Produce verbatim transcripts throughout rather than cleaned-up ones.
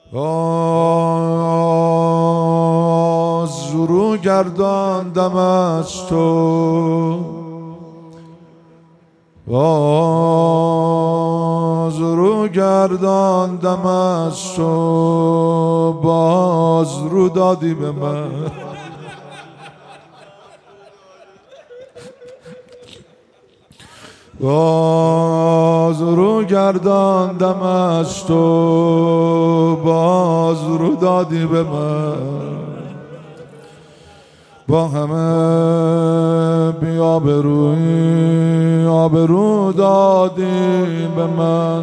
باز رو گرداندم از تو، باز رو گرداندم از تو، باز رو دادی به من. باز رو گرداندم از تو، باز رو دادی به من. با همه بی آبرویی آبرو دادی به من.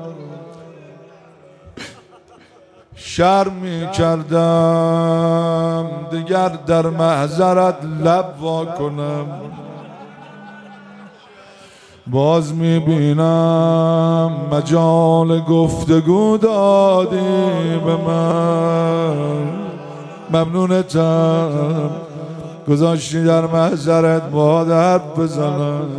شرمی کردم دیگر در محضرت لب وا کنم. باز میبینم مجال گفتگو دادی به من. ممنونتم گذاشتی در محضرت با حرف بزنم.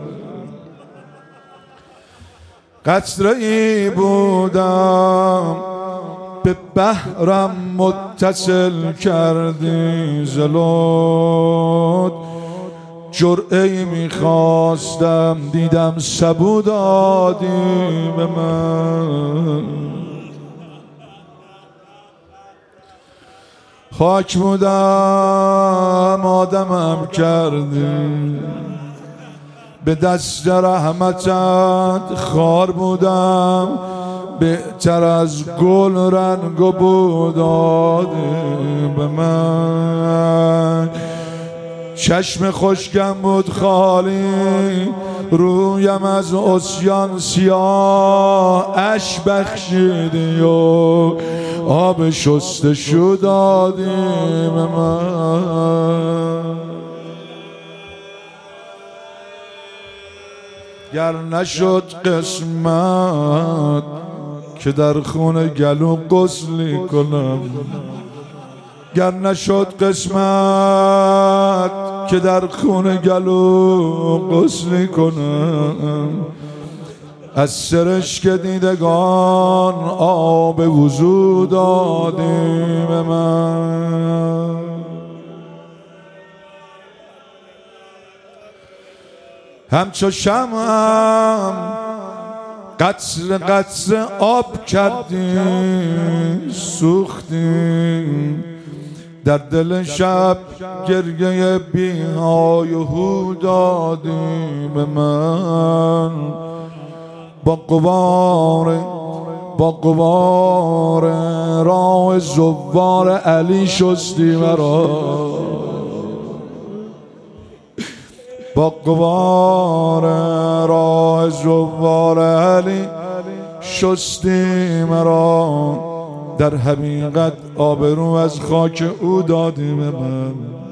قطره ای بودم به بحرم متصل کردی زلوت. جرعه ای میخواستم دیدم سبو دادی به من. خاک بودم آدمم کردی، به دست رحمتت خار بودم، بهتر از گل رنگ و بو دادی به من. چشم خشکم بود خالی، رویم از عصیان سیاه اش بخشیدی و آب شستشو دادی به من. گر نشد قسمت که در خون گلو غسلی کنم، گر نشد قسمت که در خون گلو غسلی کنم، از سرشک دیدگان آب وضو دادی به من. همچو شمعم قطره قطره آب کردی، سوختی در دل شب گریه بی‌های و هو دادی به من. با غبار با غبار راه زوار علی شستی مرا، با غبار راه زوار علی شستی مرا. در حقیقت آبرو از خاک او دادی به من.